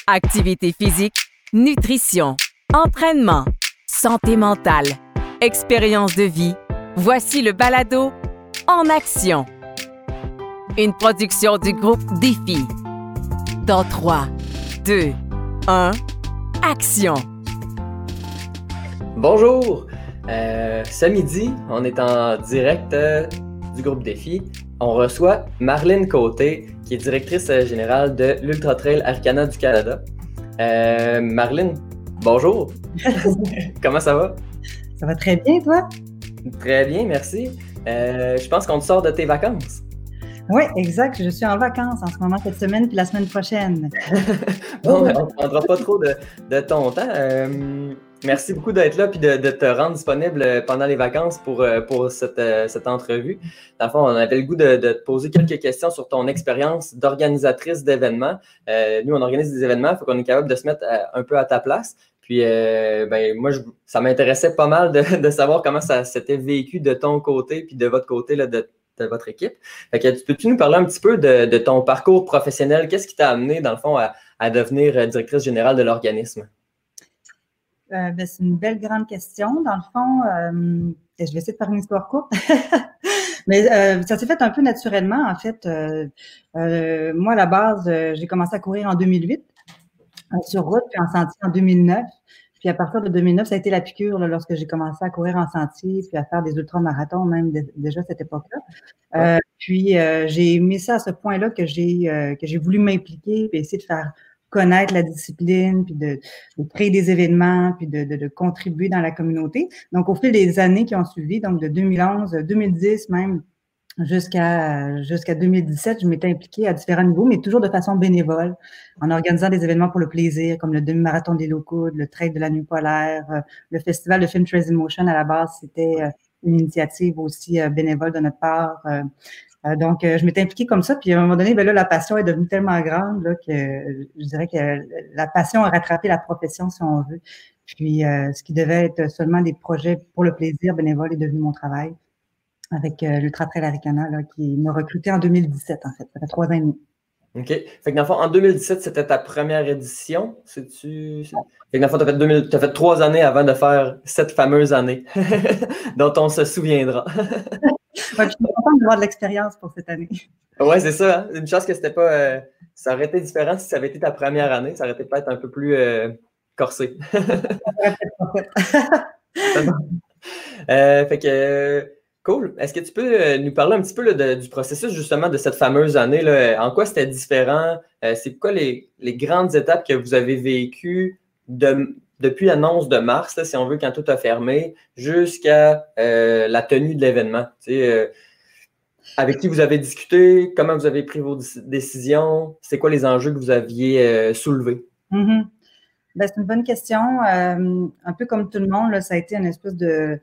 Activité physique, nutrition, entraînement, santé mentale, expérience de vie. Voici le balado En action. Une production du groupe Défi. Dans 3, 2, 1, action! Bonjour! Ce midi, on est en direct du groupe Défi. On reçoit Marlène Côté, qui est directrice générale de l'Ultra Trail Arcana du Canada. Marlène, bonjour! Comment ça va? Ça va très bien, toi? Très bien, merci. Je pense qu'on te sort de tes vacances. Oui, exact. Je suis en vacances en ce moment cette semaine puis la semaine prochaine. Bon, on ne prendra pas trop de ton temps. Merci beaucoup d'être là et de te rendre disponible pendant les vacances pour cette entrevue. Dans le fond, on avait le goût de te poser quelques questions sur ton expérience d'organisatrice d'événements. Nous, on organise des événements, il faut qu'on est capable de se mettre un peu à ta place. Puis, moi, ça m'intéressait pas mal de savoir comment ça s'était vécu de ton côté puis de votre côté, là, de votre équipe. Fait que, peux-tu nous parler un petit peu de ton parcours professionnel? Qu'est-ce qui t'a amené, dans le fond, à devenir directrice générale de l'organisme? C'est une belle grande question. Dans le fond, je vais essayer de faire une histoire courte. Mais ça s'est fait un peu naturellement, en fait. Moi, à la base, j'ai commencé à courir en 2008, sur route, puis en sentier en 2009. Puis à partir de 2009, ça a été la piqûre là, lorsque j'ai commencé à courir en sentier, puis à faire des ultramarathons même déjà à cette époque-là. Puis j'ai aimé ça à ce point-là que j'ai voulu m'impliquer puis essayer de faire connaître la discipline, puis de créer des événements, puis de contribuer dans la communauté. Donc, au fil des années qui ont suivi, donc de 2011, 2010 même, jusqu'à 2017, je m'étais impliquée à différents niveaux, mais toujours de façon bénévole, en organisant des événements pour le plaisir, comme le demi-marathon des Low-Coudes, le trail de la nuit polaire, le festival de film Trails in Motion. À la base, c'était une initiative aussi bénévole de notre part. Donc, je m'étais impliquée comme ça, puis à un moment donné, là, la passion est devenue tellement grande là, que je dirais que la passion a rattrapé la profession, si on veut. Puis, ce qui devait être seulement des projets pour le plaisir bénévole est devenu mon travail avec l'Ultra Trail Arcana, là, qui m'a recruté en 2017, en fait. Ça fait 3 ans et demi. OK. Fait que dans le fond, en 2017, c'était ta première édition. Fait que dans le fond, t'as fait 3 années avant de faire cette fameuse année dont on se souviendra. Ouais, je suis contente d'avoir de l'expérience pour cette année. Ouais, c'est ça. Hein? Une chance que c'était pas... ça aurait été différent si ça avait été ta première année. Ça aurait été peut-être un peu plus corsé. Ça aurait peut-être pas fait. Fait que... Cool. Est-ce que tu peux nous parler un petit peu là, du processus justement de cette fameuse année? Là? En quoi c'était différent? C'est quoi les grandes étapes que vous avez vécues depuis l'annonce de mars, là, si on veut, quand tout a fermé, jusqu'à la tenue de l'événement? Avec qui vous avez discuté? Comment vous avez pris vos décisions? C'est quoi les enjeux que vous aviez soulevés? Mm-hmm. Ben, c'est une bonne question. Un peu comme tout le monde, là, ça a été une espèce de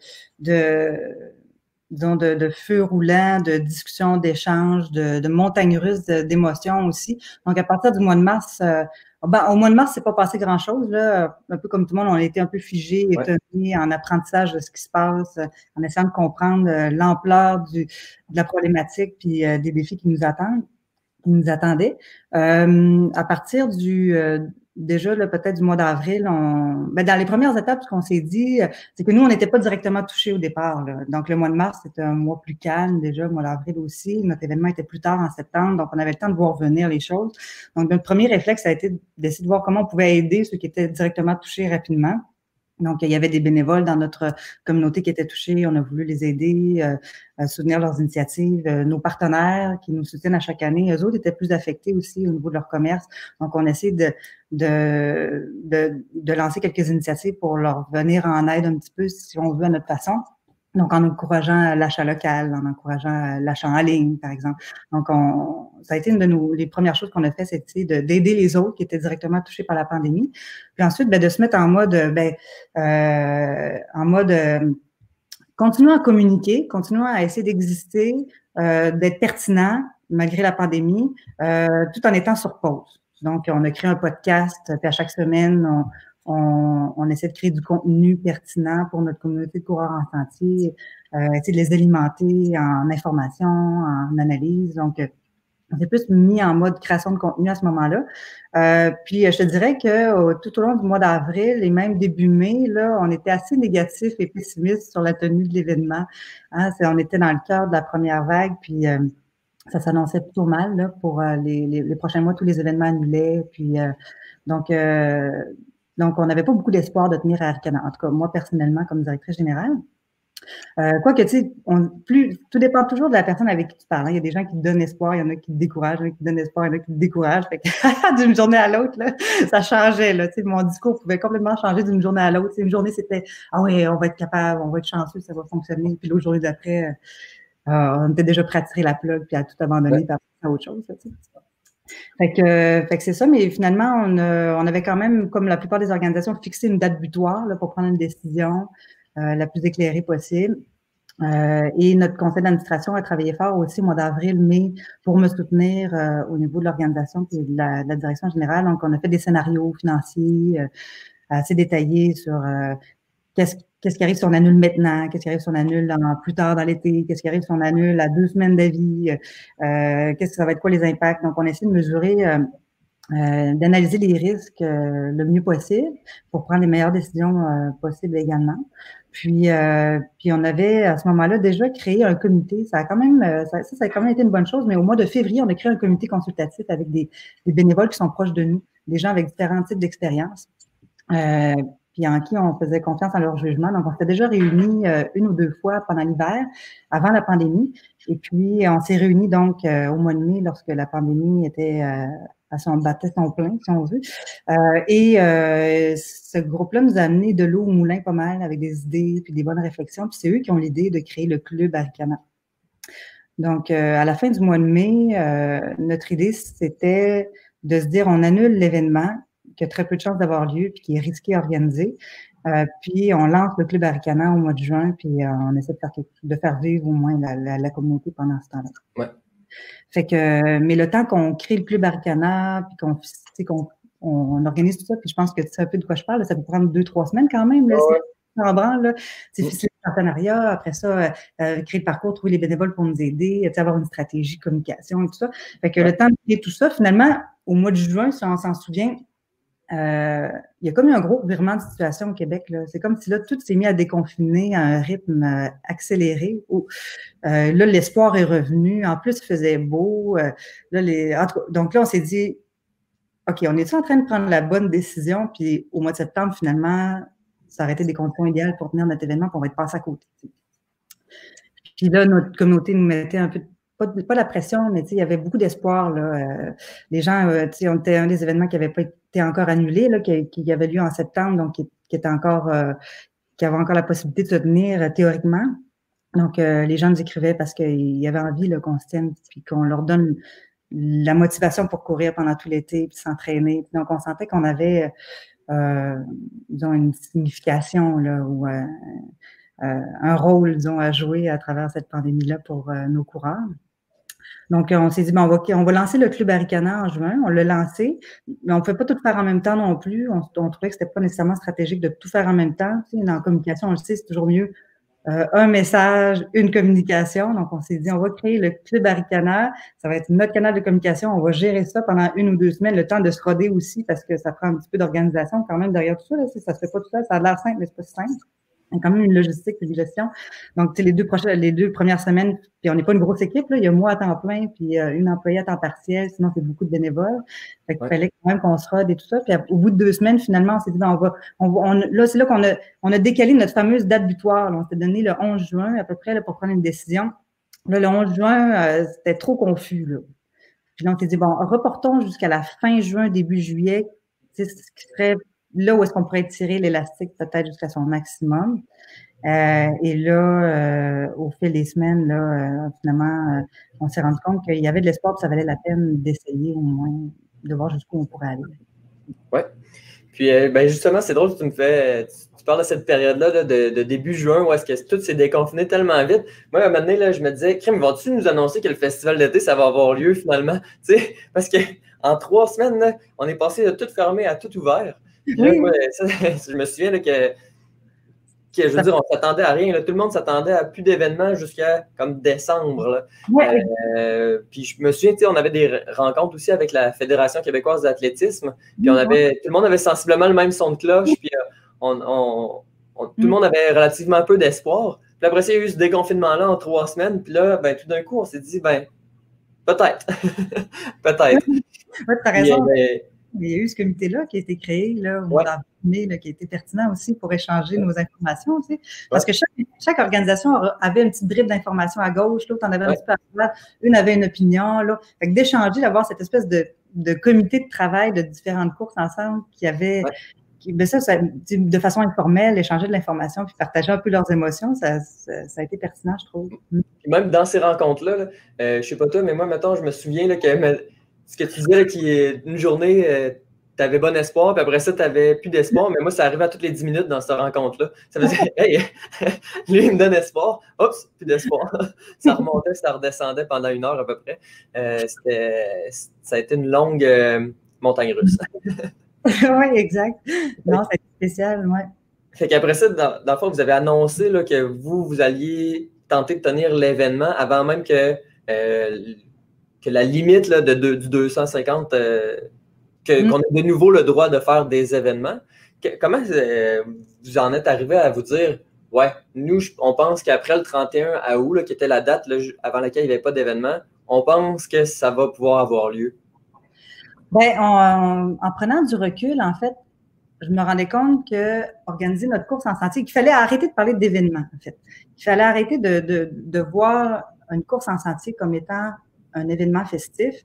feu roulant, de discussion, d'échange, de montagne russe d'émotions aussi. Donc, à partir du mois de mars, au mois de mars, c'est pas passé grand-chose, là. Un peu comme tout le monde, on a été un peu figés, étonnés, en apprentissage de ce qui se passe, en essayant de comprendre l'ampleur de la problématique puis des défis qui nous attendaient. À partir déjà, là, peut-être du mois d'avril, dans les premières étapes, ce qu'on s'est dit, c'est que nous, on n'était pas directement touchés au départ, là. Donc, le mois de mars, c'était un mois plus calme, déjà, le mois d'avril aussi. Notre événement était plus tard en septembre, donc on avait le temps de voir venir les choses. Donc, notre premier réflexe a été d'essayer de voir comment on pouvait aider ceux qui étaient directement touchés rapidement. Donc, il y avait des bénévoles dans notre communauté qui étaient touchés. On a voulu les aider, soutenir leurs initiatives. Nos partenaires qui nous soutiennent à chaque année, eux autres étaient plus affectés aussi au niveau de leur commerce. Donc, on essaie de lancer quelques initiatives pour leur venir en aide un petit peu, si on veut, à notre façon. Donc, en encourageant l'achat local, en encourageant l'achat en ligne, par exemple. Donc, ça a été une de les premières choses qu'on a fait, c'était d'aider les autres qui étaient directement touchés par la pandémie. Puis ensuite, de se mettre en mode, continuant à communiquer, continuant à essayer d'exister, d'être pertinent malgré la pandémie, tout en étant sur pause. Donc, on a créé un podcast, puis à chaque semaine, on essaie de créer du contenu pertinent pour notre communauté de coureurs en sentier, essayer de les alimenter en information, en analyse. Donc, On s'est plus mis en mode création de contenu à ce moment-là. Puis, je te dirais que tout au long du mois d'avril et même début mai, là, on était assez négatifs et pessimistes sur la tenue de l'événement. Hein, on était dans le cœur de la première vague, puis ça s'annonçait plutôt mal là, pour les prochains mois. Tous les événements annulaient. Puis, donc, on n'avait pas beaucoup d'espoir de tenir à Arcana. En tout cas, moi, personnellement, comme directrice générale. Quoique, tu sais, tout dépend toujours de la personne avec qui tu parles. Hein. Il y a des gens qui te donnent espoir, il y en a qui te découragent, il y en a qui te donnent espoir, il y en a qui te découragent. Fait que d'une journée à l'autre, là, ça changeait. Là, tu sais, mon discours pouvait complètement changer d'une journée à l'autre. Une journée, c'était « Ah oui, on va être capable, on va être chanceux, ça va fonctionner. » Puis l'autre journée d'après, on était déjà prêt à tirer la plug puis à tout abandonner et à passer à autre chose. Tu sais. Fait que c'est ça, mais finalement, on avait quand même, comme la plupart des organisations, fixé une date butoir là, pour prendre une décision la plus éclairée possible. Et notre conseil d'administration a travaillé fort aussi au mois d'avril, mai, pour me soutenir au niveau de l'organisation et de la direction générale. Donc, on a fait des scénarios financiers assez détaillés sur qu'est-ce qui arrive si on annule maintenant, qu'est-ce qui arrive si on annule plus tard dans l'été, qu'est-ce qui arrive si on annule à 2 semaines d'avis, qu'est-ce que ça va être quoi les impacts. Donc, on essaie de mesurer, d'analyser les risques le mieux possible pour prendre les meilleures décisions possibles également. Puis on avait à ce moment-là déjà créé un comité. Ça a quand même été une bonne chose, mais au mois de février, on a créé un comité consultatif avec des bénévoles qui sont proches de nous, des gens avec différents types d'expériences, puis en qui on faisait confiance en leur jugement. Donc, on s'était déjà réunis 1 ou 2 fois pendant l'hiver, avant la pandémie. Et puis, on s'est réunis donc au mois de mai, lorsque la pandémie était battait son plein, si on veut. Ce groupe-là nous a amené de l'eau au moulin pas mal, avec des idées puis des bonnes réflexions. Puis c'est eux qui ont l'idée de créer le club Arcana. Donc, à la fin du mois de mai, notre idée, c'était de se dire, on annule l'événement qui a très peu de chances d'avoir lieu puis qui est risqué à organiser. Puis on lance le club Arcana au mois de juin, puis on essaie de faire vivre au moins la communauté pendant ce temps-là. Ouais. Fait que, mais le temps qu'on crée le club Arcana, puis qu'on organise tout ça, puis je pense que tu sais un peu de quoi je parle, là, ça peut prendre 2-3 semaines quand même. Là, c'est en branle, là. C'est difficile le partenariat. Après ça, créer le parcours, trouver les bénévoles pour nous aider, avoir une stratégie de communication et tout ça. Fait que le temps de créer tout ça, finalement, au mois de juin, si on s'en souvient, il y a comme eu un gros revirement de situation au Québec. Là. C'est comme si là, tout s'est mis à déconfiner à un rythme accéléré. Où, là, l'espoir est revenu. En plus, il faisait beau. Donc là, on s'est dit, OK, on est-tu en train de prendre la bonne décision? Puis au mois de septembre, finalement, ça aurait été des conditions idéales pour tenir notre événement, puis on va être passé à côté. Puis là, notre communauté nous mettait un peu pas la pression, mais il y avait beaucoup d'espoir. Les gens, on était un des événements qui n'avait pas été encore annulé, là, qui avait lieu en septembre, donc qui avait encore la possibilité de se tenir théoriquement. Donc, les gens nous écrivaient parce qu'ils avaient envie qu'on se tienne, puis qu'on leur donne la motivation pour courir pendant tout l'été, puis s'entraîner. Donc, on sentait qu'on avait, disons, une signification là, ou un rôle, disons, à jouer à travers cette pandémie-là pour nos coureurs. Donc, on s'est dit, on va lancer le Club Arcana en juin. On l'a lancé, mais on ne pouvait pas tout faire en même temps non plus. On trouvait que ce n'était pas nécessairement stratégique de tout faire en même temps. Tu sais, dans la communication, on le sait, c'est toujours mieux un message, une communication. Donc, on s'est dit, on va créer le Club Arcana. Ça va être notre canal de communication. On va gérer ça pendant 1 ou 2 semaines, le temps de se roder aussi, parce que ça prend un petit peu d'organisation quand même derrière tout ça. Là. Ça se fait pas tout ça. Ça a l'air simple, mais c'est pas si simple. Il y a quand même une logistique et une gestion. Donc, les 2 premières semaines, puis on n'est pas une grosse équipe, là. Il y a moi à temps plein, puis une employée à temps partiel, sinon c'est beaucoup de bénévoles. Fait qu'il fallait quand même qu'on se rode et tout ça. Puis au bout de 2 semaines, finalement, on s'est dit, là, c'est là qu'on a décalé notre fameuse date butoir. Là. On s'est donné le 11 juin, à peu près, là, pour prendre une décision. Là, le 11 juin, c'était trop confus, là. Puis là, on s'est dit, reportons jusqu'à la fin juin, début juillet, ce qui serait là où est-ce qu'on pourrait tirer l'élastique peut-être jusqu'à son maximum. Et là, au fil des semaines, là, finalement, on s'est rendu compte qu'il y avait de l'espoir, que ça valait la peine d'essayer au moins, de voir jusqu'où on pourrait aller. Oui. Puis, justement, c'est drôle que tu parles de cette période-là là, de début juin où est-ce que tout s'est déconfiné tellement vite. Moi, à un moment donné, là, je me disais, Crime, vont-tu nous annoncer que le festival d'été, ça va avoir lieu finalement? Tu sais, parce qu'en 3 semaines, là, on est passé de tout fermé à tout ouvert. Puis là, Oui. moi, je me souviens là, que je veux dire, on s'attendait à rien. Là. Tout le monde s'attendait à plus d'événements jusqu'à comme décembre. Là. Ouais. Puis je me souviens, on avait des rencontres aussi avec la Fédération québécoise d'athlétisme. Puis tout le monde avait sensiblement le même son de cloche. Puis tout le monde avait relativement peu d'espoir. Puis après ça, il y a eu ce déconfinement-là en 3 semaines. Puis là, tout d'un coup, on s'est dit, peut-être. Peut-être. Oui, tu as raison. Il y a eu ce comité-là qui a été créé là, au mois d'avril, qui a été pertinent aussi pour échanger nos informations. Tu sais. Parce que chaque organisation avait une petite bribe d'informations à gauche, l'autre en avait un petit peu à droite, une avait une opinion. Là. Fait que d'échanger, d'avoir cette espèce de comité de travail de différentes courses ensemble qui avait. Ça, de façon informelle, échanger de l'information puis partager un peu leurs émotions, ça a été pertinent, je trouve. Puis même dans ces rencontres-là, je sais pas toi, mais moi, mettons, je me souviens là, que ce que tu disais, qu'une journée, tu avais bon espoir, puis après ça, tu n'avais plus d'espoir, mais moi, ça arrivait à toutes les 10 minutes dans cette rencontre-là. Ça veut dire, hey, lui, il me donne espoir, oups, plus d'espoir. Ça remontait, ça redescendait pendant 1 heure à peu près. Ça a été une longue montagne russe. Oui, exact. Non, c'est spécial, oui. Fait qu'après ça, dans le fond, vous avez annoncé là, que vous alliez tenter de tenir l'événement avant même que la limite là, du 250, qu'on ait de nouveau le droit de faire des événements. Comment vous en êtes arrivé à vous dire, nous, on pense qu'après le 31 août, là, qui était la date là, avant laquelle il n'y avait pas d'événement, on pense que ça va pouvoir avoir lieu? En prenant du recul, en fait, je me rendais compte qu'organiser notre course en sentier, qu'il fallait arrêter de parler d'événements, en fait. Il fallait arrêter de voir une course en sentier comme étant un événement festif,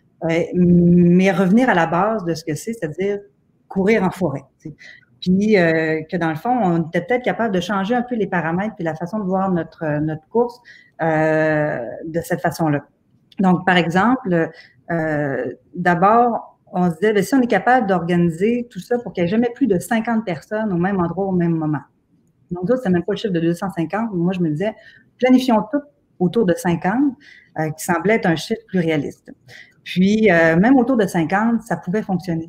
mais revenir à la base de ce que c'est-à-dire courir en forêt. T'sais. Puis que dans le fond, on était peut-être capable de changer un peu les paramètres et la façon de voir notre course de cette façon-là. Donc, par exemple, d'abord, on se disait, si on est capable d'organiser tout ça pour qu'il n'y ait jamais plus de 50 personnes au même endroit au même moment. Donc, ça, c'est même pas le chiffre de 250. Moi, je me disais, planifions tout autour de 50, qui semblait être un chiffre plus réaliste. Puis, même autour de 50, ça pouvait fonctionner.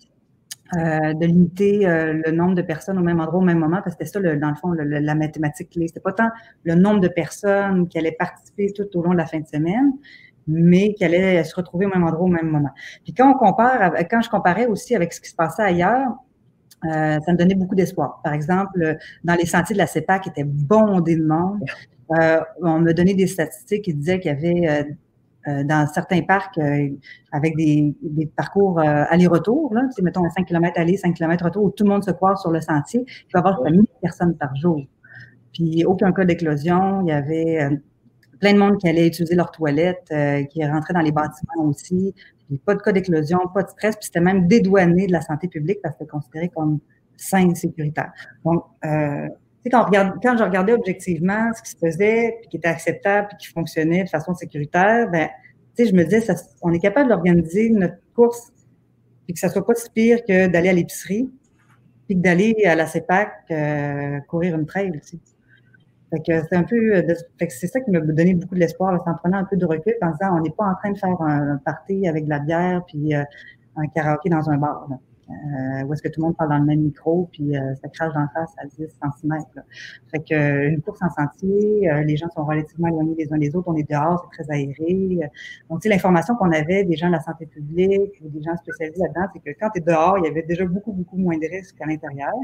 De limiter le nombre de personnes au même endroit au même moment, parce que c'était ça, dans le fond, la mathématique clé. C'était pas tant le nombre de personnes qui allaient participer tout au long de la fin de semaine, mais qui allaient se retrouver au même endroit au même moment. Puis quand je comparais aussi avec ce qui se passait ailleurs, ça me donnait beaucoup d'espoir. Par exemple, dans les sentiers de la CEPAC qui étaient bondés de monde, on me donnait des statistiques qui disaient qu'il y avait dans certains parcs avec des parcours aller-retour, là, mettons 5 km aller, 5 km retour, où tout le monde se croise sur le sentier, il va y avoir 1000 personnes par jour. Puis aucun cas d'éclosion, il y avait plein de monde qui allait utiliser leurs toilettes, qui rentrait dans les bâtiments aussi. Puis pas de cas d'éclosion, pas de stress, puis c'était même dédouané de la santé publique parce que c'était considéré comme sain et sécuritaire. Donc, quand je regardais objectivement ce qui se faisait, puis qui était acceptable, puis qui fonctionnait de façon sécuritaire, je me disais, on est capable d'organiser notre course, puis que ça soit pas si pire que d'aller à l'épicerie, puis que d'aller à la CEPAC courir une trail aussi. Fait que c'est un peu, c'est ça qui m'a donné beaucoup de l'espoir, en prenant un peu de recul, en disant, on n'est pas en train de faire un party avec de la bière, puis un karaoké dans un bar, là. Où est-ce que tout le monde parle dans le même micro, puis ça crache d'en face à 10 cm. Là. Fait que une course en sentier, les gens sont relativement éloignés les uns des autres, on est dehors, c'est très aéré. Donc, tu sais, l'information qu'on avait des gens de la santé publique ou des gens spécialisés là-dedans, c'est que quand tu es dehors, il y avait déjà beaucoup, beaucoup moins de risques qu'à l'intérieur.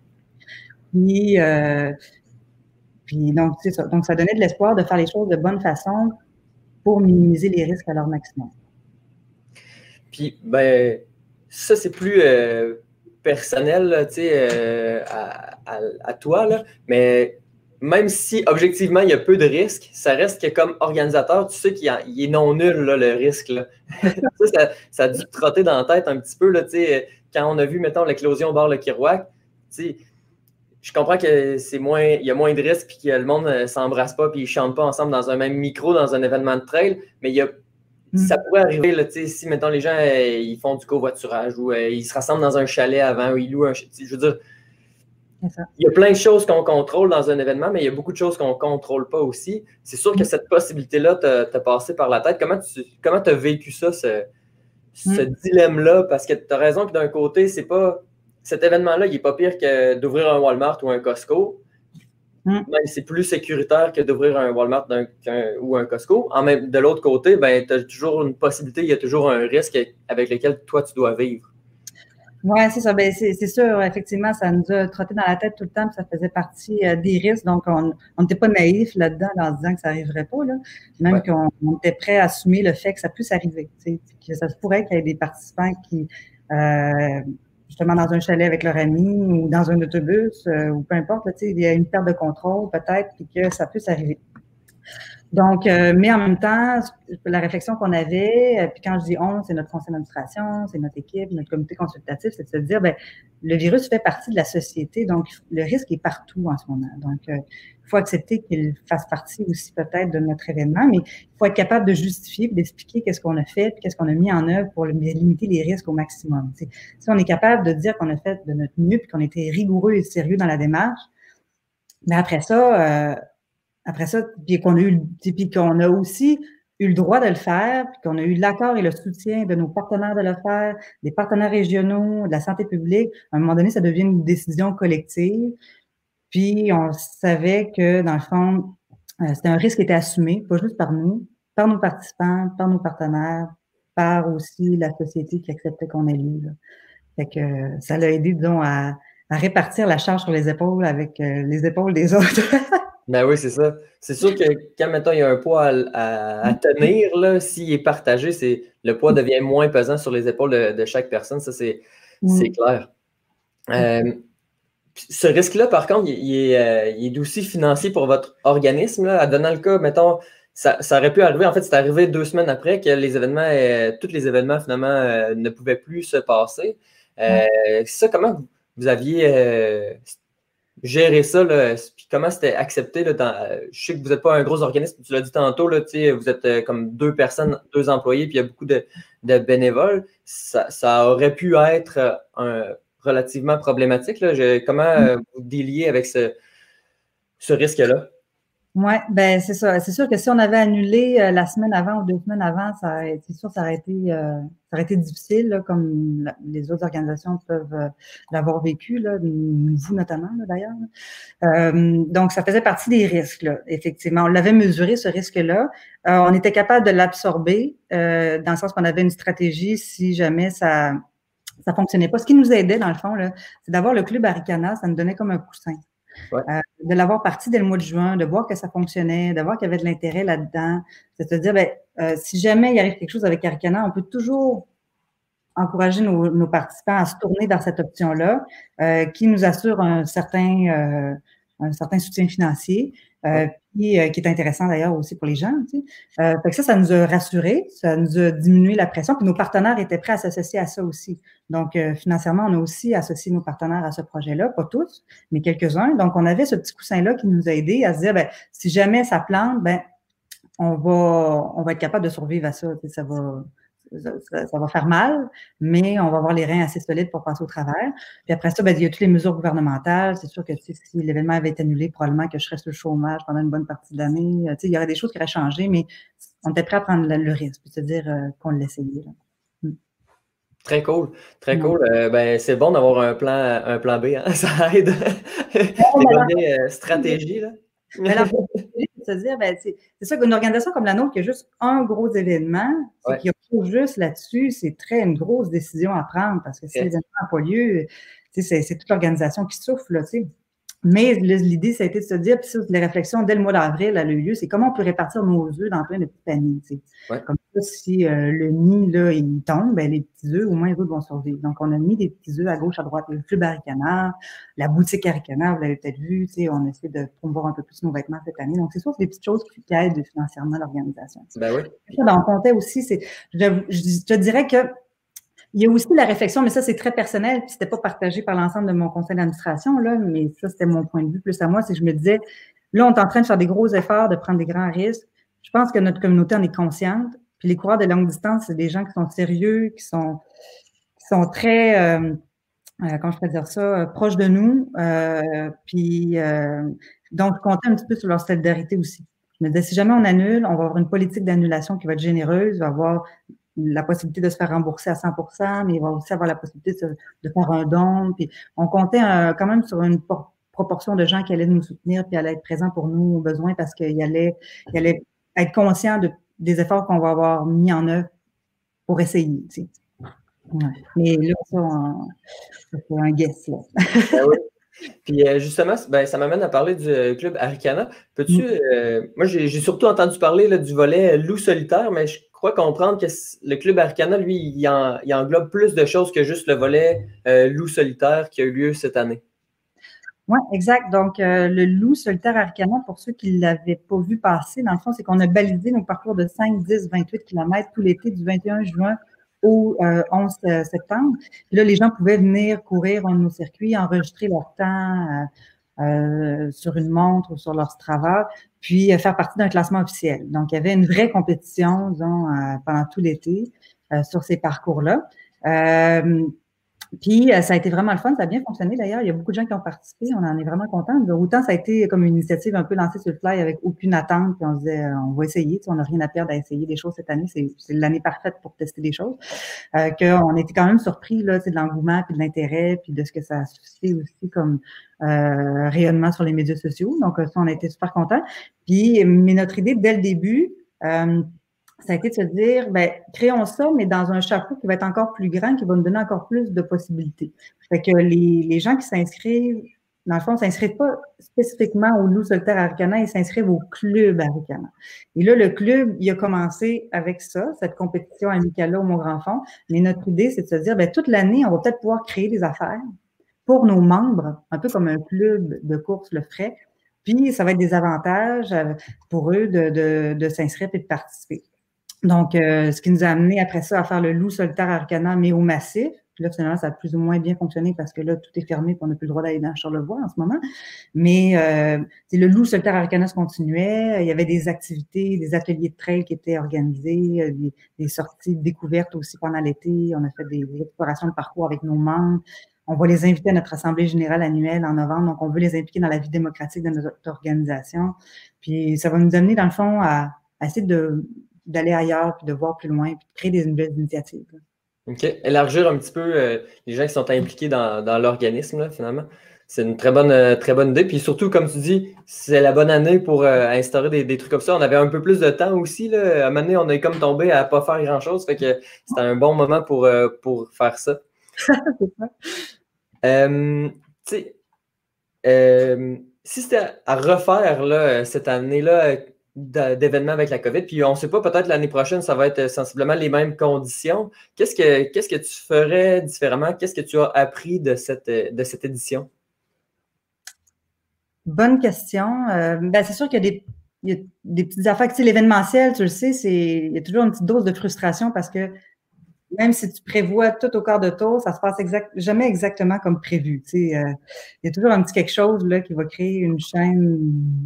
Puis donc, c'est ça. Donc, ça donnait de l'espoir de faire les choses de bonne façon pour minimiser les risques à leur maximum. Puis, ça, c'est plus personnel, tu sais, à toi, là. Mais même si, objectivement, il y a peu de risques, ça reste que comme organisateur, tu sais qu'il est non nul, là, le risque, là. ça a dû te trotter dans la tête un petit peu, là, tu sais, quand on a vu, mettons, l'éclosion au bord le Kirouac, tu sais, je comprends que il y a moins de risques puis que le monde ne s'embrasse pas puis ils ne chantent pas ensemble dans un même micro, dans un événement de trail, mais ça pourrait arriver, là, si, mettons, les gens ils font du covoiturage ou ils se rassemblent dans un chalet avant ou ils louent un chalet. Je veux dire, il y a plein de choses qu'on contrôle dans un événement, mais il y a beaucoup de choses qu'on ne contrôle pas aussi. C'est sûr que cette possibilité-là t'a passé par la tête. Comment tu as vécu ça, ce dilemme-là? Parce que tu as raison que d'un côté, c'est pas... Cet événement-là, il n'est pas pire que d'ouvrir un Walmart ou un Costco. c'est plus sécuritaire que d'ouvrir un Walmart ou un Costco. De l'autre côté, ben, tu as toujours une possibilité, il y a toujours un risque avec lequel toi, tu dois vivre. Oui, c'est ça. Ben, c'est sûr, effectivement, ça nous a trotté dans la tête tout le temps, puis ça faisait partie des risques. Donc, on n'était pas naïfs là-dedans en se disant que ça n'arriverait pas, là. Même qu'on était prêt à assumer le fait que ça puisse arriver. Que ça se pourrait qu'il y ait des participants qui, justement, dans un chalet avec leur ami ou dans un autobus ou peu importe, il y a une perte de contrôle peut-être, puis que ça puisse arriver. Donc, mais en même temps, la réflexion qu'on avait, puis quand je dis on, c'est notre conseil d'administration, c'est notre équipe, notre comité consultatif, c'est de se dire, ben, le virus fait partie de la société, donc le risque est partout en ce moment. Donc, il faut accepter qu'il fasse partie aussi peut-être de notre événement, mais il faut être capable de justifier, d'expliquer qu'est-ce qu'on a fait, puis qu'est-ce qu'on a mis en œuvre pour limiter les risques au maximum. Si on est capable de dire qu'on a fait de notre mieux, puis qu'on était rigoureux et sérieux dans la démarche, mais après ça, puis qu'on a aussi eu le droit de le faire, puis qu'on a eu l'accord et le soutien de nos partenaires de le faire, des partenaires régionaux, de la santé publique, à un moment donné, ça devient une décision collective. Puis on savait que, dans le fond, c'était un risque qui était assumé, pas juste par nous, par nos participants, par nos partenaires, par aussi la société qui acceptait qu'on ait lu. Fait que ça l'a aidé, disons, à répartir la charge sur les épaules avec les épaules des autres. Ben oui, c'est ça. C'est sûr que quand, mettons, il y a un poids à tenir, là, s'il est partagé, le poids devient moins pesant sur les épaules de chaque personne. Ça, c'est clair. Ce risque-là, par contre, il est aussi financier pour votre organisme. Là. Adonnant le cas, mettons, ça aurait pu arriver, en fait, c'est arrivé 2 semaines après que les événements, tous les événements, finalement, ne pouvaient plus se passer. Ça, comment vous aviez gérer ça, là, puis comment c'était accepté? Là, je sais que vous n'êtes pas un gros organisme, tu l'as dit tantôt, là, vous êtes comme 2 personnes, 2 employés, puis il y a beaucoup de bénévoles. Ça aurait pu être relativement problématique. Là. Comment vous déliez avec ce risque-là? Oui, ben c'est ça. C'est sûr que si on avait annulé la semaine avant ou 2 semaines avant, c'est sûr ça aurait été difficile, là, comme les autres organisations peuvent l'avoir vécu, là, vous notamment, là, d'ailleurs. Donc, ça faisait partie des risques, là, effectivement. On l'avait mesuré, ce risque-là. On était capable de l'absorber, dans le sens qu'on avait une stratégie si jamais ça fonctionnait pas. Ce qui nous aidait, dans le fond, là, c'est d'avoir le club Arikana, ça nous donnait comme un coussin. Ouais. De l'avoir parti dès le mois de juin, de voir que ça fonctionnait, de voir qu'il y avait de l'intérêt là-dedans. C'est-à-dire, si jamais il arrive quelque chose avec Arikana, on peut toujours encourager nos participants à se tourner vers cette option-là, qui nous assure un certain soutien financier, puis qui est intéressant d'ailleurs aussi pour les gens. Tu sais. Fait que ça nous a rassurés, ça nous a diminué la pression, puis nos partenaires étaient prêts à s'associer à ça aussi. Donc, financièrement, on a aussi associé nos partenaires à ce projet-là, pas tous, mais quelques-uns. Donc, on avait ce petit coussin-là qui nous a aidés à se dire, si jamais ça plante, on va être capable de survivre à ça. Tu sais, ça va faire mal, mais on va avoir les reins assez solides pour passer au travers. Puis après ça, il y a toutes les mesures gouvernementales. C'est sûr que si l'événement avait été annulé, probablement que je serais sur le chômage pendant une bonne partie de l'année. Il y aurait des choses qui auraient changé, mais on était prêt à prendre le risque, puis se dire qu'on l'essayait. Très cool, très cool. C'est bon d'avoir un plan B, hein? Ça aide. Des stratégies, là. Se dire, c'est ça qu'une organisation comme la nôtre qui a juste un gros événement, qui a tout juste là-dessus, c'est une grosse décision à prendre parce que si l'événement n'a pas lieu, c'est toute l'organisation qui souffre, là, tu sais. Mais l'idée, ça a été de se dire, puis les réflexions dès le mois d'avril, a eu lieu, c'est comment on peut répartir nos œufs dans plein de petites paniers. Comme ça, si le nid, là, il tombe, les petits œufs, au moins, les autres vont survivre. Donc, on a mis des petits œufs à gauche, à droite. Le club Arikana, la boutique Arikana, vous l'avez peut-être vu, on essaie de promouvoir un peu plus nos vêtements cette année. Donc, c'est sûr, c'est des petites choses qui aident financièrement l'organisation. On comptait aussi, je te dirais que il y a aussi la réflexion, mais ça, c'est très personnel, puis c'était pas partagé par l'ensemble de mon conseil d'administration, là, mais ça, c'était mon point de vue plus à moi, c'est que je me disais, là, on est en train de faire des gros efforts, de prendre des grands risques. Je pense que notre communauté en est consciente, puis les coureurs de longue distance, c'est des gens qui sont sérieux, qui sont très, comment je pourrais dire ça, proches de nous, donc, je comptais un petit peu sur leur solidarité aussi. Je me disais, si jamais on annule, on va avoir une politique d'annulation qui va être généreuse, va avoir la possibilité de se faire rembourser à 100%, mais il va aussi avoir la possibilité de faire un don. Puis on comptait quand même sur une proportion de gens qui allaient nous soutenir puis allaient être présents pour nous aux besoins parce qu'il allait être conscient des efforts qu'on va avoir mis en œuvre pour essayer. Tu sais. Ouais. Mais là, ça fait un guess. Là. Oui. Puis justement, ça m'amène à parler du club Arikana. Peux-tu, moi j'ai surtout entendu parler là, du volet loup solitaire, mais je crois comprendre que le club Arikana, lui, il englobe plus de choses que juste le volet loup solitaire qui a eu lieu cette année. Oui, exact. Donc, le loup solitaire Arikana, pour ceux qui ne l'avaient pas vu passer, dans le fond, c'est qu'on a balisé nos parcours de 5, 10, 28 km tout l'été du 21 juin au 11 septembre. Puis là, les gens pouvaient venir courir un de nos circuits, enregistrer leur temps sur une montre ou sur leur Strava, puis faire partie d'un classement officiel. Donc, il y avait une vraie compétition, disons, pendant tout l'été sur ces parcours-là. Puis, ça a été vraiment le fun. Ça a bien fonctionné, d'ailleurs. Il y a beaucoup de gens qui ont participé. On en est vraiment contents. Autant, ça a été comme une initiative un peu lancée sur le fly avec aucune attente. Puis, on se disait, on va essayer. Tu sais, on n'a rien à perdre à essayer des choses cette année. C'est l'année parfaite pour tester des choses. Qu'on était quand même surpris, là, tu sais, de l'engouement, puis de l'intérêt, puis de ce que ça a suscité aussi comme rayonnement sur les médias sociaux. Donc, ça, on a été super contents. Puis, mais notre idée, dès le début, ça a été de se dire, ben, créons ça, mais dans un chapeau qui va être encore plus grand, qui va nous donner encore plus de possibilités. Fait que les gens qui s'inscrivent, dans le fond, ne s'inscrivent pas spécifiquement au loup solitaire Arikana, ils s'inscrivent au club Arikana. Et là, le club, il a commencé avec ça, cette compétition amicale-là au Mont-Grand-Fond. Mais notre idée, c'est de se dire, ben, toute l'année, on va peut-être pouvoir créer des affaires pour nos membres, un peu comme un club de course le ferait. Puis, ça va être des avantages pour eux de s'inscrire et de participer. Donc, ce qui nous a amené après ça à faire le loup solitaire Arikana, mais au massif. Puis là, finalement, ça a plus ou moins bien fonctionné parce que là, tout est fermé et on n'a plus le droit d'aller dans Charlevoix en ce moment. Mais le loup solitaire Arikana se continuait. Il y avait des activités, des ateliers de trail qui étaient organisés, des sorties de découvertes aussi pendant l'été. On a fait des explorations de parcours avec nos membres. On va les inviter à notre assemblée générale annuelle en novembre. Donc, on veut les impliquer dans la vie démocratique de notre organisation. Puis, ça va nous amener, dans le fond, à essayer d'aller ailleurs, puis de voir plus loin, puis de créer des nouvelles initiatives. OK. Élargir un petit peu les gens qui sont impliqués dans l'organisme, là, finalement. C'est une très bonne idée. Puis surtout, comme tu dis, c'est la bonne année pour instaurer des trucs comme ça. On avait un peu plus de temps aussi. Là. À un moment donné, on est comme tombé à ne pas faire grand-chose. Fait que c'était un bon moment pour faire ça. C'est ça. Si c'était à refaire là, cette année-là, d'événements avec la COVID, puis on ne sait pas, peut-être l'année prochaine, ça va être sensiblement les mêmes conditions. Qu'est-ce que tu ferais différemment? Qu'est-ce que tu as appris de cette édition? Bonne question. C'est sûr qu'il y a des petites affaires. Tu sais, l'événementiel, tu le sais, il y a toujours une petite dose de frustration parce que même si tu prévois tout au quart de tour, ça se passe jamais exactement comme prévu. Tu sais, il y a toujours un petit quelque chose là qui va créer une chaîne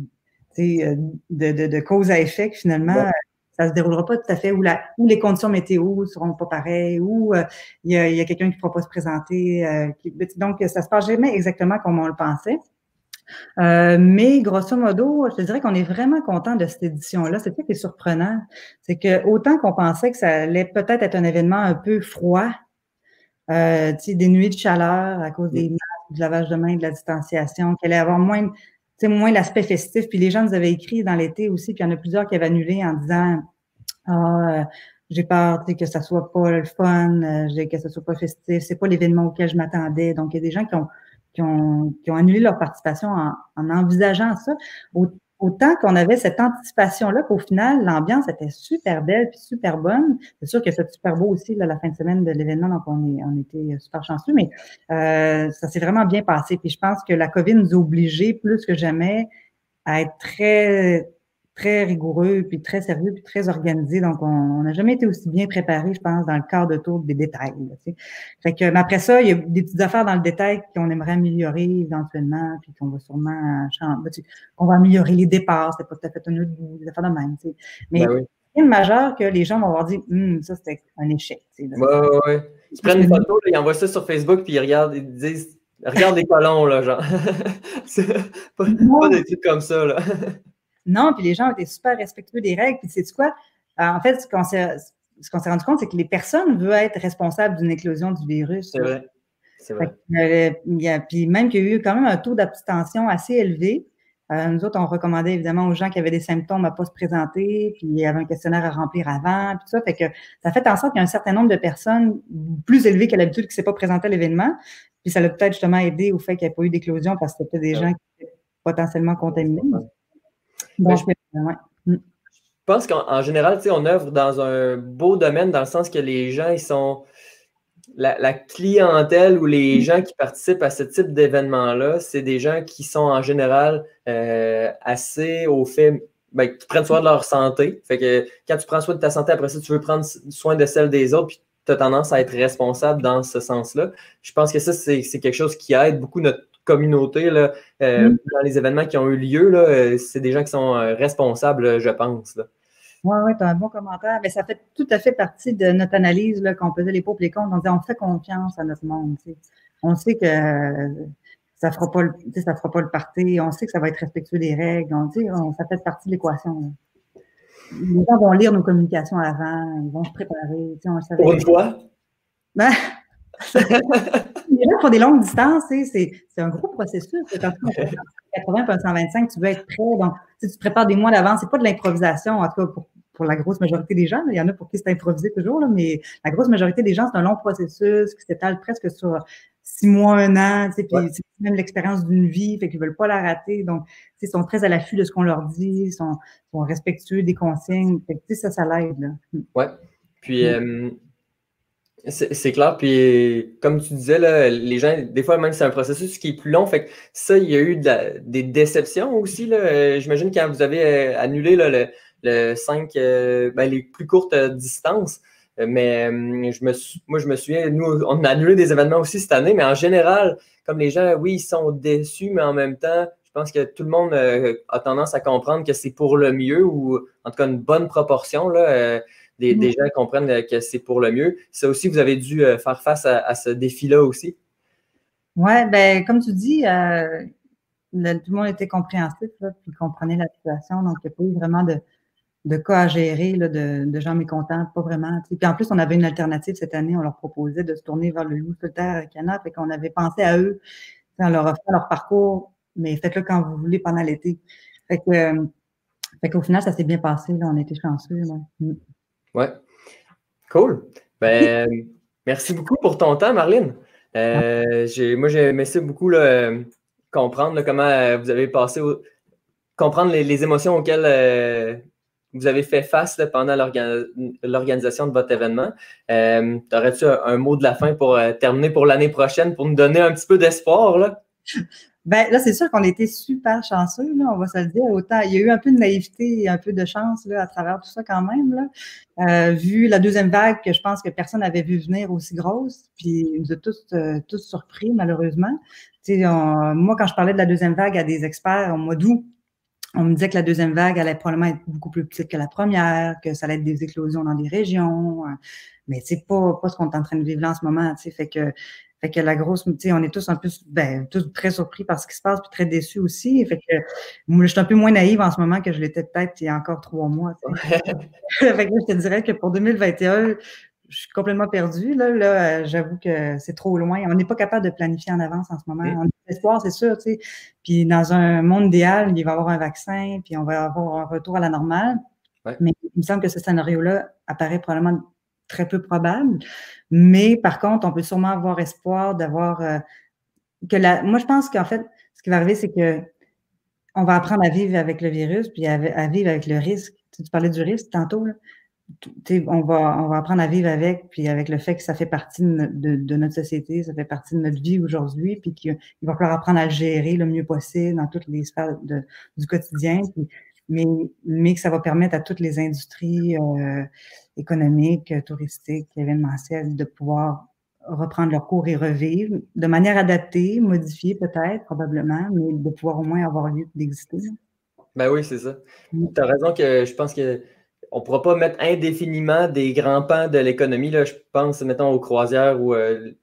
de cause à effet, finalement, ça se déroulera pas tout à fait, ou les conditions météo seront pas pareilles, ou il y a quelqu'un qui ne pourra pas se présenter. Donc, ça se passe jamais exactement comme on le pensait. Mais grosso modo, je te dirais qu'on est vraiment content de cette édition-là. C'est ça qui est surprenant. C'est que autant qu'on pensait que ça allait peut-être être un événement un peu froid, des nuits de chaleur à cause des masques, du lavage de mains, de la distanciation, qu'elle allait avoir moins l'aspect festif. Puis les gens nous avaient écrit dans l'été aussi, puis il y en a plusieurs qui avaient annulé en disant j'ai peur que ça soit pas le fun, que ça soit pas festif, c'est pas l'événement auquel je m'attendais. Donc, il y a des gens qui ont annulé leur participation en envisageant ça. Autant qu'on avait cette anticipation-là qu'au final, l'ambiance était super belle puis super bonne. C'est sûr qu'il a fait super beau aussi là, la fin de semaine de l'événement, donc on était super chanceux, mais ça s'est vraiment bien passé. Puis je pense que la COVID nous a obligés plus que jamais à être très, très rigoureux, puis très sérieux, puis très organisé. Donc, on n'a jamais été aussi bien préparé, je pense, dans le quart de tour des détails. Là, fait que, mais après ça, il y a des petites affaires dans le détail qu'on aimerait améliorer éventuellement, puis qu'on va sûrement changer. On va améliorer les départs, c'est pas tout à fait des affaires de même. T'sais. Mais c'est une majeure que les gens vont avoir dit ça, c'était un échec. Oui. Ils prennent une photo, là, ils envoient ça sur Facebook, puis ils disent regarde les colons, là, genre. C'est pas des trucs comme ça, là. Non, puis les gens ont été super respectueux des règles. Puis sais-tu quoi? En fait, ce qu'on s'est rendu compte, c'est que les personnes veulent être responsables d'une éclosion du virus. C'est vrai. C'est vrai. Puis même qu'il y a eu quand même un taux d'abstention assez élevé. Nous autres, on recommandait évidemment aux gens qui avaient des symptômes à ne pas se présenter, puis il y avait un questionnaire à remplir avant, puis tout ça. Fait que ça fait en sorte qu'il y a un certain nombre de personnes plus élevées qu'à l'habitude qui ne s'est pas présentées à l'événement. Puis ça l'a peut-être justement aidé au fait qu'il n'y ait pas eu d'éclosion parce que c'était des gens qui étaient potentiellement contaminés. Donc, je pense qu'en général, on œuvre dans un beau domaine dans le sens que les gens, ils sont... La clientèle ou les gens qui participent à ce type d'événement-là, c'est des gens qui sont en général assez au fait, qui prennent soin de leur santé. Fait que quand tu prends soin de ta santé, après ça, tu veux prendre soin de celle des autres, puis tu as tendance à être responsable dans ce sens-là. Je pense que ça, c'est quelque chose qui aide beaucoup notre communauté là, dans les événements qui ont eu lieu. Là, c'est des gens qui sont responsables, je pense. Là. Oui, tu as un bon commentaire. Mais ça fait tout à fait partie de notre analyse là, qu'on faisait les pour et les contre. On disait on fait confiance à notre monde. T'sais. On sait que ça ne fera pas le party. On sait que ça va être respectueux des règles. Ça fait partie de l'équation. Les gens vont lire nos communications avant, ils vont se préparer. Pour une fois? Ben, les gens pour des longues distances, c'est un gros processus. Quand tu es 80 et 125, tu veux être prêt. Donc, tu te prépares des mois d'avance. C'est pas de l'improvisation, en tout cas pour la grosse majorité des gens. Il y en a pour qui c'est improvisé toujours, là, mais la grosse majorité des gens, c'est un long processus qui s'étale presque sur 6 mois, 1 an. Puis c'est même l'expérience d'une vie, fait qu'ils veulent pas la rater. Donc, ils sont très à l'affût de ce qu'on leur dit, ils sont respectueux des consignes. Fait que, ça l'aide. Oui. Puis, c'est clair. Puis, comme tu disais, là, les gens, des fois, même, c'est un processus qui est plus long. Fait que ça, il y a eu des déceptions aussi. J'imagine quand vous avez annulé là, le 5, les plus courtes distances. Mais moi, je me souviens, nous, on a annulé des événements aussi cette année, mais en général, comme les gens, oui, ils sont déçus, mais en même temps, je pense que tout le monde a tendance à comprendre que c'est pour le mieux, ou en tout cas une bonne proportion là, des gens comprennent que c'est pour le mieux. Ça aussi, vous avez dû faire face à ce défi-là aussi. Oui, comme tu dis, tout le monde était compréhensif, là, puis comprenait la situation, donc il n'y a pas eu vraiment de cas à gérer, là, de gens mécontents, pas vraiment. Puis en plus, on avait une alternative cette année, on leur proposait de se tourner vers le Loup Solitaire Cana, fait qu'on avait pensé à eux, on leur offrait leur parcours, mais faites-le quand vous voulez pendant l'été. Fait qu'au final, ça s'est bien passé, là, on était chanceux. Oui. Cool. Merci beaucoup pour ton temps, Marlene. Moi, j'ai aimé ça beaucoup là, comprendre là, comment vous avez passé, comprendre les émotions auxquelles vous avez fait face là, pendant l'organisation de votre événement. Aurais-tu un mot de la fin pour terminer pour l'année prochaine, pour nous donner un petit peu d'espoir, là? Là, c'est sûr qu'on a été super chanceux, là, on va se le dire. Autant, il y a eu un peu de naïveté et un peu de chance là, à travers tout ça quand même. Là. Vu la deuxième vague que je pense que personne n'avait vu venir aussi grosse, puis ils nous a tous surpris, malheureusement. Moi, quand je parlais de la deuxième vague à des experts au mois d'août, on me disait que la deuxième vague allait probablement être beaucoup plus petite que la première, que ça allait être des éclosions dans des régions. Mais c'est pas ce qu'on est en train de vivre là en ce moment. Fait que la grosse, on est tous un peu, tous très surpris par ce qui se passe, puis très déçus aussi. Fait que moi, je suis un peu moins naïve en ce moment que je l'étais peut-être il y a encore 3 mois. Fait que je te dirais que pour 2021, je suis complètement perdue. Là, j'avoue que c'est trop loin. On n'est pas capable de planifier en avance en ce moment. On a de l'espoir, c'est sûr, tu sais. Puis dans un monde idéal, il va y avoir un vaccin, puis on va avoir un retour à la normale. Ouais. Mais il me semble que ce scénario-là apparaît probablement très peu probable. Mais par contre, on peut sûrement avoir espoir d'avoir moi, je pense qu'en fait, ce qui va arriver, c'est que on va apprendre à vivre avec le virus, puis à vivre avec le risque. Tu parlais du risque tantôt, là. On va apprendre à vivre avec, puis avec le fait que ça fait partie de notre société, ça fait partie de notre vie aujourd'hui, puis qu'il va falloir apprendre à le gérer le mieux possible dans toutes les sphères du quotidien, puis, mais que ça va permettre à toutes les industries économiques, touristiques, événementielles de pouvoir reprendre leur cours et revivre de manière adaptée, modifiée peut-être, probablement, mais de pouvoir au moins avoir lieu d'exister. Ben oui, c'est ça. Tu as raison que je pense que on ne pourra pas mettre indéfiniment des grands pans de l'économie. Là, je pense, mettons, aux croisières ou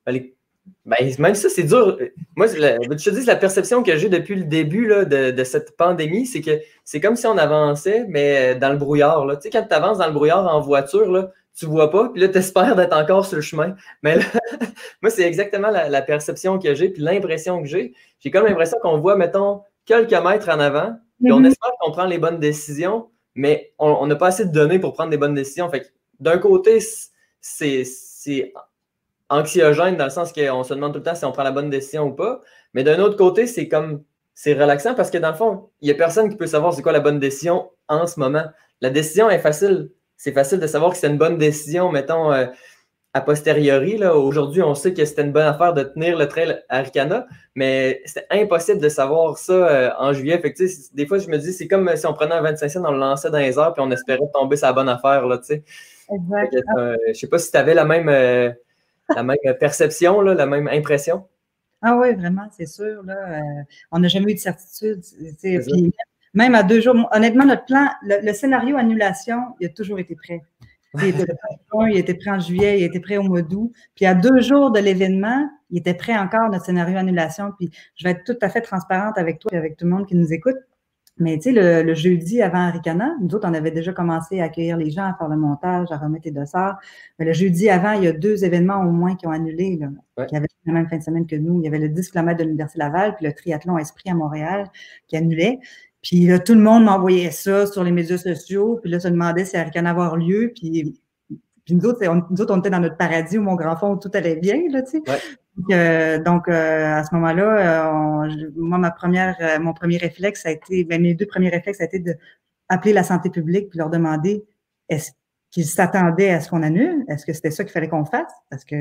même ça, c'est dur. Moi, je te dis, la perception que j'ai depuis le début là, de cette pandémie, c'est que c'est comme si on avançait, mais dans le brouillard. Là. Tu sais, quand tu avances dans le brouillard en voiture, là, tu vois pas, puis là, tu espères d'être encore sur le chemin. Mais là, moi, c'est exactement la perception que j'ai, puis l'impression que j'ai. J'ai comme l'impression qu'on voit, mettons, quelques mètres en avant, puis on espère qu'on prend les bonnes décisions, mais on n'a pas assez de données pour prendre des bonnes décisions. Fait que d'un côté, c'est anxiogène dans le sens qu'on se demande tout le temps si on prend la bonne décision ou pas. Mais d'un autre côté, c'est relaxant parce que dans le fond, il n'y a personne qui peut savoir c'est quoi la bonne décision en ce moment. La décision est facile. C'est facile de savoir que c'est une bonne décision, mettons, a posteriori. Là, aujourd'hui, on sait que c'était une bonne affaire de tenir le trail à Arikana, mais c'était impossible de savoir ça en juillet. Fait que, des fois, je me dis, c'est comme si on prenait un 25 cents, on le lançait dans les airs puis on espérait tomber sur la bonne affaire. Là, exact. Je ne sais pas si tu avais la même perception, là, la même impression. Ah oui, vraiment, c'est sûr. Là, on n'a jamais eu de certitude. Puis, même à 2 jours, honnêtement, notre plan, le scénario annulation, il a toujours été prêt. Il était prêt il était prêt en juillet, il était prêt au mois d'août. Puis à 2 jours de l'événement, il était prêt encore, notre scénario annulation. Puis je vais être tout à fait transparente avec toi et avec tout le monde qui nous écoute. Mais tu sais, le jeudi avant Arikana, nous autres, on avait déjà commencé à accueillir les gens, à faire le montage, à remettre les dossards. Mais le jeudi avant, il y a 2 événements au moins qui ont annulé, là, qui avaient la même fin de semaine que nous. Il y avait le 10 km de l'Université Laval, puis le triathlon Esprit à Montréal qui annulait. Puis là, tout le monde m'envoyait ça sur les médias sociaux, puis là, se demandait si Arikana allait avoir lieu. Puis nous autres, on était dans notre paradis où mon grand fond, où tout allait bien, là, tu sais. Ouais. Donc, à ce moment-là, moi, mon premier réflexe, ça a été, mes 2 premiers réflexes, ça a été d'appeler la santé publique puis leur demander est-ce qu'ils s'attendaient à ce qu'on annule? Est-ce que c'était ça qu'il fallait qu'on fasse? Parce que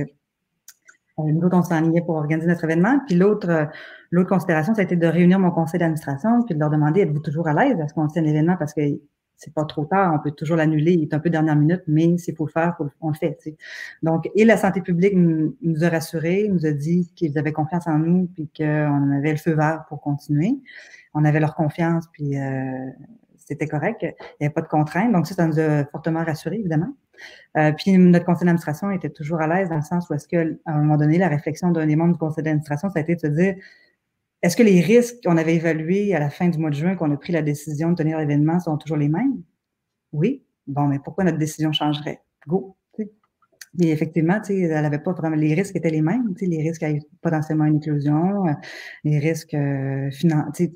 nous autres, on s'enlignait pour organiser notre événement. Puis l'autre considération, ça a été de réunir mon conseil d'administration puis de leur demander êtes-vous toujours à l'aise à ce qu'on tienne l'événement? Parce que c'est pas trop tard, on peut toujours l'annuler, il est un peu dernière minute, mais s'il faut le faire, on le fait. Tu sais. Donc, et la santé publique nous a rassurés, nous a dit qu'ils avaient confiance en nous, puis qu'on avait le feu vert pour continuer. On avait leur confiance, puis c'était correct, il n'y avait pas de contraintes. Donc ça nous a fortement rassurés, évidemment. Puis notre conseil d'administration était toujours à l'aise dans le sens où est-ce qu'à un moment donné, la réflexion d'un des membres du conseil d'administration, ça a été de se dire est-ce que les risques qu'on avait évalués à la fin du mois de juin, qu'on a pris la décision de tenir l'événement, sont toujours les mêmes? Oui. Bon, mais pourquoi notre décision changerait? Go. T'sais. Et effectivement, elle n'avait pas vraiment. Les risques étaient les mêmes. Les risques à potentiellement une éclosion, les risques financiers,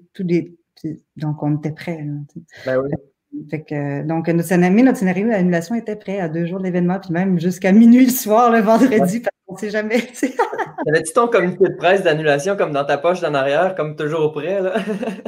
donc on était prêts. Ben oui. Fait que, donc, notre scénario d'annulation était prêt à 2 jours de l'événement, puis même jusqu'à minuit le soir, le vendredi, parce qu'on ne sait jamais. Avais-tu ton communiqué de presse d'annulation comme dans ta poche d'en arrière, comme toujours prêt, là?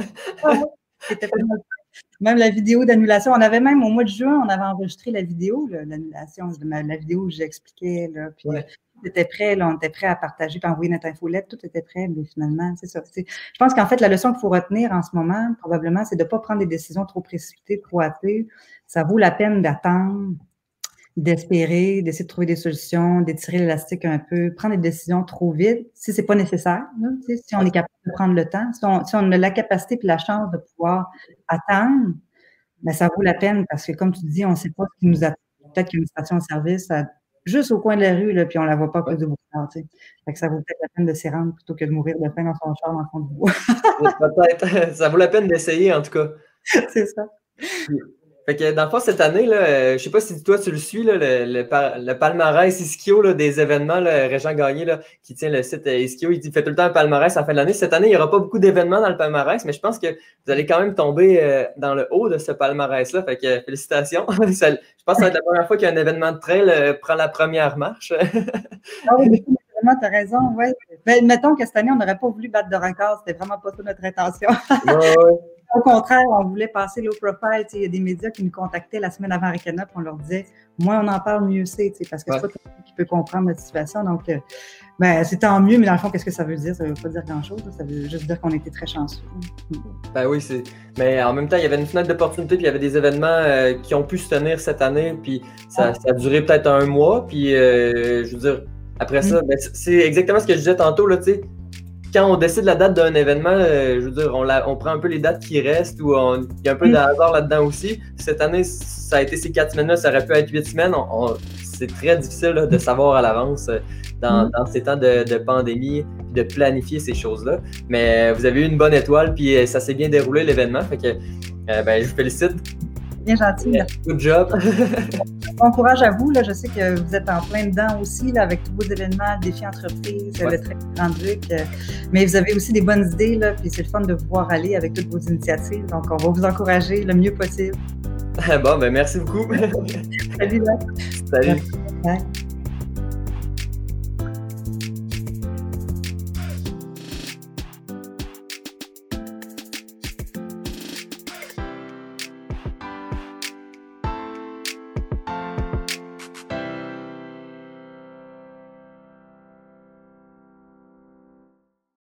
C'était pas mal. Même la vidéo d'annulation, on avait même au mois de juin, on avait enregistré la vidéo, là, l'annulation, la vidéo où j'expliquais, là, puis tout était prêt, là, on était prêt à partager, puis envoyer notre infolette, tout était prêt, mais finalement, c'est ça. Je pense qu'en fait, la leçon qu'il faut retenir en ce moment, probablement, c'est de ne pas prendre des décisions trop précipitées, trop hâtées. Ça vaut la peine d'attendre, d'espérer, d'essayer de trouver des solutions, d'étirer l'élastique un peu, prendre des décisions trop vite, si c'est pas nécessaire, là, si on est capable de prendre le temps, si on a la capacité et la chance de pouvoir attendre, ben ça vaut la peine parce que, comme tu dis, on ne sait pas ce qui nous attend. Peut-être qu'il y a une station-service juste au coin de la rue, là, puis on ne la voit pas à cause du brouillard. Fait que ça vaut peut-être la peine de s'y rendre plutôt que de mourir de faim dans son char dans le fond du bois. Peut-être. Ça vaut la peine d'essayer, en tout cas. C'est ça. Fait que dans le fond, cette année, là, je sais pas si toi tu le suis, là, le palmarès Ischio là, des événements, là, Régent Gagné, là, qui tient le site Ischio, il fait tout le temps un palmarès à la fin de l'année. Cette année, il n'y aura pas beaucoup d'événements dans le palmarès, mais je pense que vous allez quand même tomber dans le haut de ce palmarès-là. Fait que félicitations. Je pense que ça va être la première fois qu'un événement de trail prend la première marche. Ah oui, mais tu as raison, oui. Ben, mettons que cette année, on n'aurait pas voulu battre de record, c'était vraiment pas ça notre intention. Ouais. Au contraire, on voulait passer low profile. Il y a des médias qui nous contactaient la semaine avant Arikana, puis on leur disait moins on en parle, mieux c'est, parce que c'est pas tout le monde qui peut comprendre notre situation. Donc, ben, c'est tant mieux, mais dans le fond, qu'est-ce que ça veut dire? Ça veut pas dire grand-chose. Ça veut juste dire qu'on était très chanceux. Ben oui, mais en même temps, il y avait une fenêtre d'opportunité, puis il y avait des événements qui ont pu se tenir cette année, puis ça a duré peut-être 1 mois, puis je veux dire, après ça, ben, c'est exactement ce que je disais tantôt, là, tu sais. Quand on décide la date d'un événement, je veux dire, on prend un peu les dates qui restent ou il y a un peu de hasard là-dedans aussi. Cette année, ça a été ces 4 semaines-là, ça aurait pu être 8 semaines. C'est très difficile là, de savoir à l'avance dans ces temps de pandémie, de planifier ces choses-là. Mais vous avez eu une bonne étoile, puis ça s'est bien déroulé l'événement. Fait que ben, je vous félicite. Bien gentil. Good job. bon courage à vous. Là. Je sais que vous êtes en plein dedans aussi là, avec tous vos événements, le défi entreprise, le très Grand-Duc. Mais vous avez aussi des bonnes idées, là, puis c'est le fun de vous voir aller avec toutes vos initiatives. Donc, on va vous encourager le mieux possible. Bon, ben merci beaucoup. Salut, là. Salut. Bye.